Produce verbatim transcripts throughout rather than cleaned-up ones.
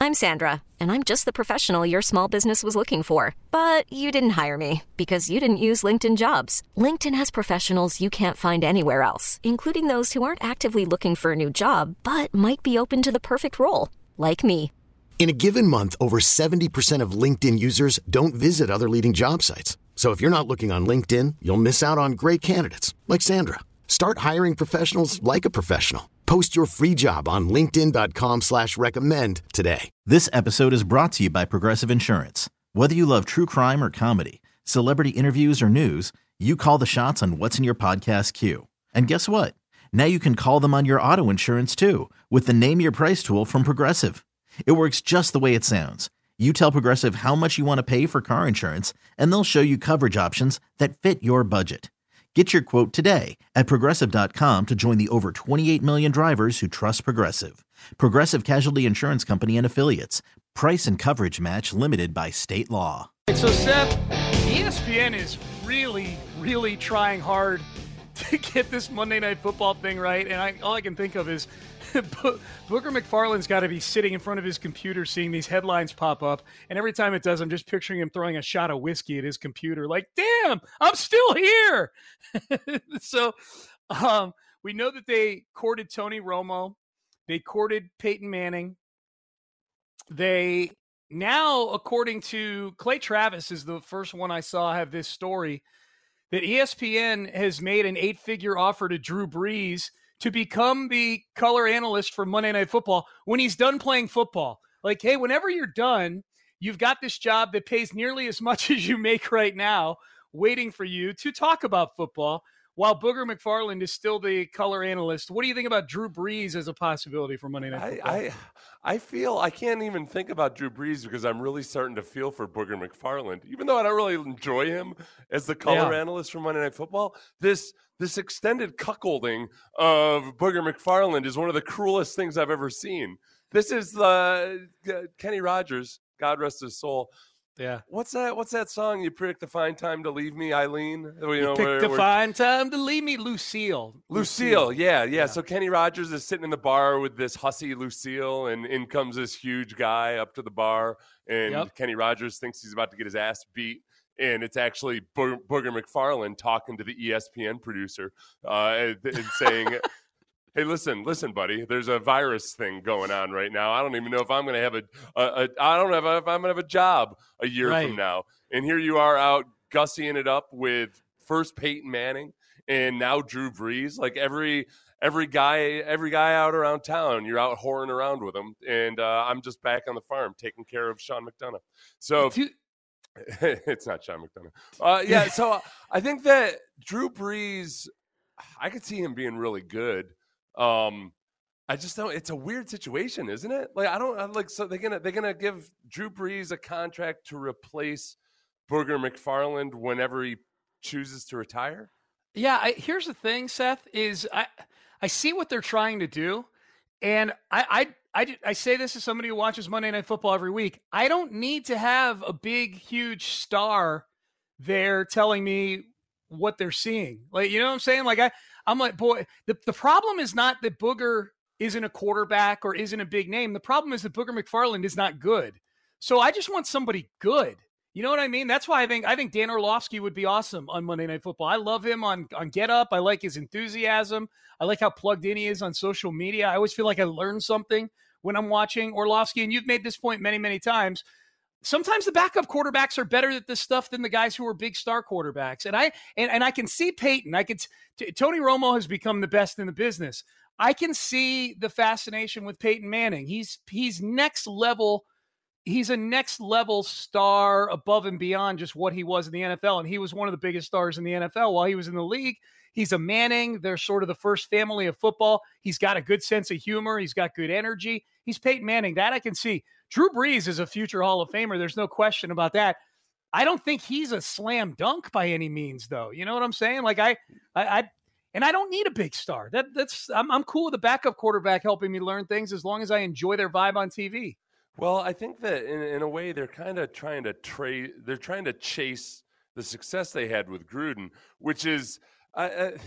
I'm Sandra, and I'm just the professional your small business was looking for. But you didn't hire me because you didn't use LinkedIn Jobs. LinkedIn has professionals you can't find anywhere else, including those who aren't actively looking for a new job, but might be open to the perfect role, like me. In a given month, over seventy percent of LinkedIn users don't visit other leading job sites. So if you're not looking on LinkedIn, you'll miss out on great candidates like Sandra. Start hiring professionals like a professional. Post your free job on linkedin dot com slash recommend today. This episode is brought to you by Progressive Insurance. Whether you love true crime or comedy, celebrity interviews or news, you call the shots on what's in your podcast queue. And guess what? Now you can call them on your auto insurance too with the Name Your Price tool from Progressive. It works just the way it sounds. You tell Progressive how much you want to pay for car insurance, and they'll show you coverage options that fit your budget. Get your quote today at Progressive dot com to join the over twenty-eight million drivers who trust Progressive. Progressive Casualty Insurance Company and Affiliates. Price and coverage match limited by state law. So, Seth, E S P N is really, really trying hard to get this Monday Night Football thing right, and I, all I can think of is Booger McFarland's got to be sitting in front of his computer seeing these headlines pop up, and every time it does, I'm just picturing him throwing a shot of whiskey at his computer like, damn, I'm still here. So um, we know that they courted Tony Romo. They courted Peyton Manning. They now, according to Clay Travis, is the first one I saw have this story, that E S P N has made an eight-figure offer to Drew Brees to become the color analyst for Monday Night Football when he's done playing football. Like, hey, whenever you're done, you've got this job that pays nearly as much as you make right now waiting for you to talk about football, while Booger McFarland is still the color analyst. What do you think about Drew Brees as a possibility for Monday Night Football? I, I, I feel I can't even think about Drew Brees because I'm really starting to feel for Booger McFarland. Even though I don't really enjoy him as the color yeah. analyst for Monday Night Football, this this extended cuckolding of Booger McFarland is one of the cruelest things I've ever seen. This is uh, Kenny Rogers, God rest his soul. Yeah. What's that? What's that song? You picked a fine time to leave me, Eileen. You, you know, picked where, a where... fine time to leave me, Lucille. Lucille. Lucille, yeah, yeah, yeah. So Kenny Rogers is sitting in the bar with this hussy Lucille, and in comes this huge guy up to the bar, and yep. Kenny Kenny Rogers thinks he's about to get his ass beat. And it's actually Bo- Booger McFarland talking to the E S P N producer uh, and, and saying, hey, listen, listen, buddy, there's a virus thing going on right now. I don't even know if I'm going to have a, a, a I don't know if I'm going to have a job a year right. from now. And here you are out gussying it up with first Peyton Manning and now Drew Brees. Like every every guy, every guy out around town, you're out whoring around with them. And uh, I'm just back on the farm taking care of Sean McDonough. So it's not Sean McDonough. Uh, yeah, so I think that Drew Brees, I could see him being really good. Um, I just don't. It's a weird situation, isn't it? Like I don't I like. So they're gonna they're gonna give Drew Brees a contract to replace Booger McFarland whenever he chooses to retire. Yeah. I, here's the thing, Seth. Is I I see what they're trying to do, and I I I, I say this as somebody who watches Monday Night Football every week. I don't need to have a big, huge star there telling me what they're seeing. Like, you know what I'm saying? Like I. I'm like, boy, the, the problem is not that Booger isn't a quarterback or isn't a big name. The problem is that Booger McFarland is not good. So I just want somebody good. You know what I mean? That's why I think I think Dan Orlovsky would be awesome on Monday Night Football. I love him on, on Get Up. I like his enthusiasm. I like how plugged in he is on social media. I always feel like I learn something when I'm watching Orlovsky. And you've made this point many, many times. Sometimes the backup quarterbacks are better at this stuff than the guys who are big star quarterbacks. And I and, and I can see Peyton. I could t- Tony Romo has become the best in the business. I can see the fascination with Peyton Manning. He's he's next level. He's a next level star above and beyond just what he was in the N F L. And he was one of the biggest stars in the N F L while he was in the league. He's a Manning. They're sort of the first family of football. He's got a good sense of humor. He's got good energy. He's Peyton Manning. That I can see. Drew Brees is a future Hall of Famer. There's no question about that. I don't think he's a slam dunk by any means, though. You know what I'm saying? Like I, I, I and I don't need a big star. That that's I'm I'm cool with a backup quarterback helping me learn things as long as I enjoy their vibe on T V. Well, I think that in, in a way they're kind of trying to trade. They're trying to chase the success they had with Gruden, which is, uh, uh,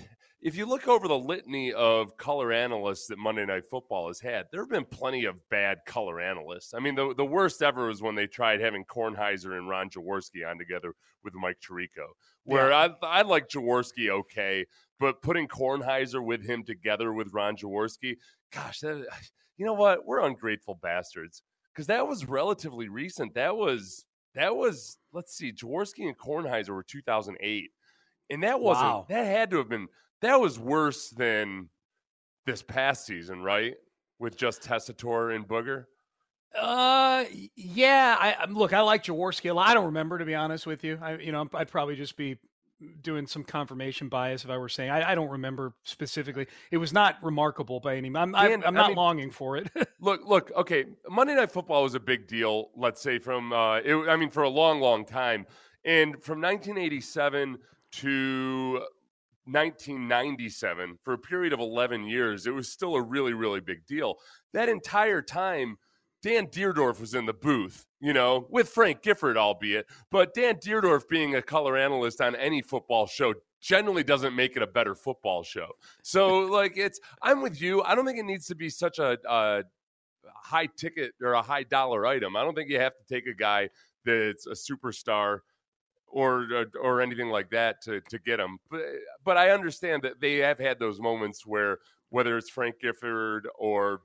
if you look over the litany of color analysts that Monday Night Football has had, there have been plenty of bad color analysts. I mean, the, the worst ever was when they tried having Kornheiser and Ron Jaworski on together with Mike Tirico, where yeah. I, I like Jaworski okay, but putting Kornheiser with him together with Ron Jaworski, gosh, that, you know what? We're ungrateful bastards, because that was relatively recent. That was, that was let's see, Jaworski and Kornheiser were two thousand eight. And that wasn't, wow. that had to have been, that was worse than this past season, right? With just Tessitore and Booger. Uh, yeah. I look, I like Jaworski a lot. I don't remember, to be honest with you. I, you know, I'd probably just be doing some confirmation bias if I were saying I, I don't remember specifically. It was not remarkable by any. I'm, I'm, I'm not I mean, longing for it. look, look. Okay, Monday Night Football was a big deal. Let's say from, uh, it, I mean, for a long, long time, and from nineteen eighty-seven to nineteen ninety-seven, for a period of eleven years, it was still a really, really big deal. That entire time, Dan Dierdorf was in the booth, you know, with Frank Gifford, albeit. But Dan Dierdorf being a color analyst on any football show generally doesn't make it a better football show. So, like, it's, I'm with you. I don't think it needs to be such a, a high ticket or a high dollar item. I don't think you have to take a guy that's a superstar or or anything like that to, to get them. But, but I understand that they have had those moments where, whether it's Frank Gifford or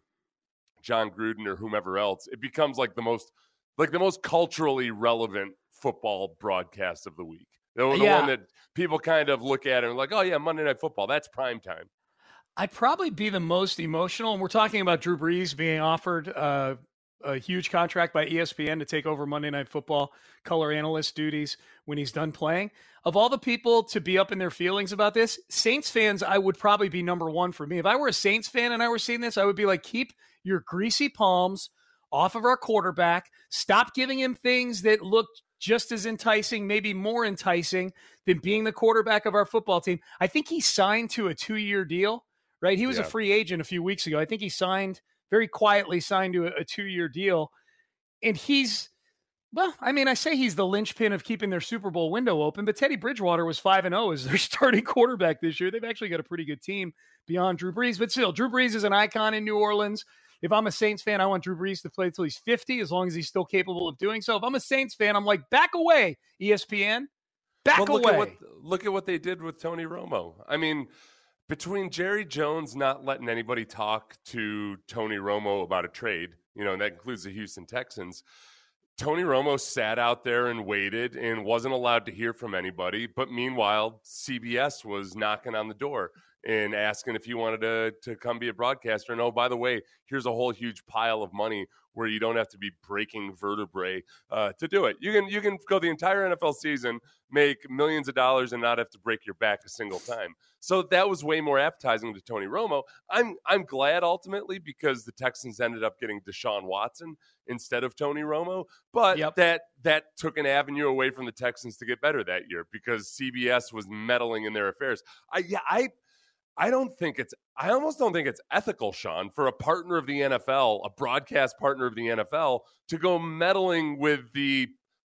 John Gruden or whomever else, it becomes like the most like the most culturally relevant football broadcast of the week. The, the yeah. one that people kind of look at and are like, oh, yeah, Monday Night Football, that's prime time. I'd probably be the most emotional, and we're talking about Drew Brees being offered uh, a huge contract by E S P N to take over Monday Night Football color analyst duties when he's done playing. Of all the people to be up in their feelings about this, Saints fans, I would probably be number one for me. If I were a Saints fan and I were seeing this, I would be like, keep your greasy palms off of our quarterback. Stop giving him things that look just as enticing, maybe more enticing than being the quarterback of our football team. I think he signed to a two-year deal, right? He was yeah. a free agent a few weeks ago. I think he signed very quietly signed to a, a two-year deal. And he's, well, I mean, I say he's the linchpin of keeping their Super Bowl window open, but Teddy Bridgewater was five and oh as their starting quarterback this year. They've actually got a pretty good team beyond Drew Brees, but still, Drew Brees is an icon in New Orleans. If I'm a Saints fan, I want Drew Brees to play until he's fifty, as long as he's still capable of doing so. If I'm a Saints fan, I'm like, back away, E S P N. Back well, look away. At what, look at what they did with Tony Romo. I mean, between Jerry Jones not letting anybody talk to Tony Romo about a trade, you know, and that includes the Houston Texans, Tony Romo sat out there and waited and wasn't allowed to hear from anybody. But meanwhile, C B S was knocking on the door and asking if you wanted to, to come be a broadcaster. And, oh, by the way, here's a whole huge pile of money where you don't have to be breaking vertebrae uh, to do it. You can you can go the entire N F L season, make millions of dollars, and not have to break your back a single time. So that was way more appetizing to Tony Romo. I'm I'm glad ultimately, because the Texans ended up getting Deshaun Watson instead of Tony Romo. But yep. that that took an avenue away from the Texans to get better that year, because C B S was meddling in their affairs. I yeah I. I don't think it's, I almost don't think it's ethical, Sean, for a partner of the N F L, a broadcast partner of the N F L, to go meddling with the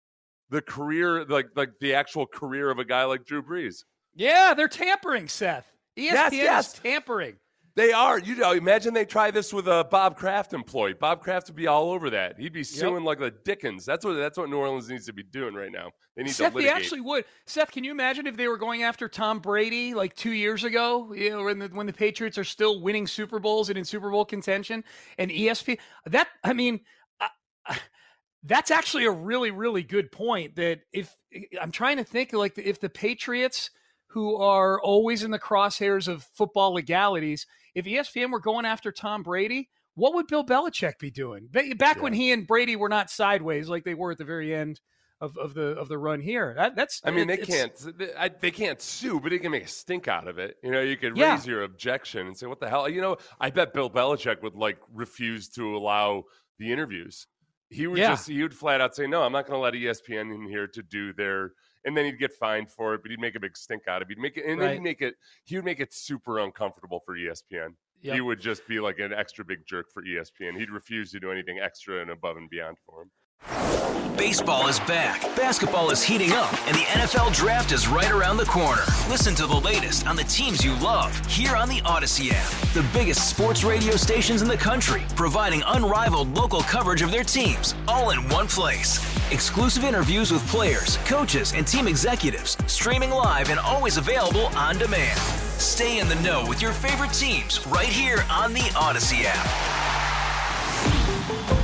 the career, like like the actual career of a guy like Drew Brees. Yeah, they're tampering, Seth. E S P N yes, yes. is tampering. They are. You know, imagine they try this with a Bob Kraft employee. Bob Kraft would be all over that. He'd be suing yep. like the Dickens. That's what that's what New Orleans needs to be doing right now. They need Seth, to litigate. They actually would. Seth, can you imagine if they were going after Tom Brady like two years ago, you know, when the, when the Patriots are still winning Super Bowls and in Super Bowl contention, and E S P N? That, I mean, uh, that's actually a really, really good point. That if I'm trying to think, like, if the Patriots, who are always in the crosshairs of football legalities, if E S P N were going after Tom Brady, what would Bill Belichick be doing? Back yeah. when he and Brady were not sideways like they were at the very end of, of the of the run here. That, that's. I mean, they can't they can't sue, but they can make a stink out of it. You know, you could yeah. raise your objection and say, "What the hell?" You know, I bet Bill Belichick would like refuse to allow the interviews. He would yeah. just he would flat out say, "No, I'm not going to let E S P N in here to do their." And then he'd get fined for it, but he'd make a big stink out of it. He'd make it, and right. then he'd make it. He would make it super uncomfortable for E S P N. Yep. He would just be like an extra big jerk for E S P N. He'd refuse to do anything extra and above and beyond for him. Baseball is back, basketball is heating up, and the N F L Draft is right around the corner. Listen to the latest on the teams you love here on the Odyssey app. The biggest sports radio stations in the country, providing unrivaled local coverage of their teams, all in one place. Exclusive interviews with players, coaches, and team executives, streaming live and always available on demand. Stay in the know with your favorite teams right here on the Odyssey app.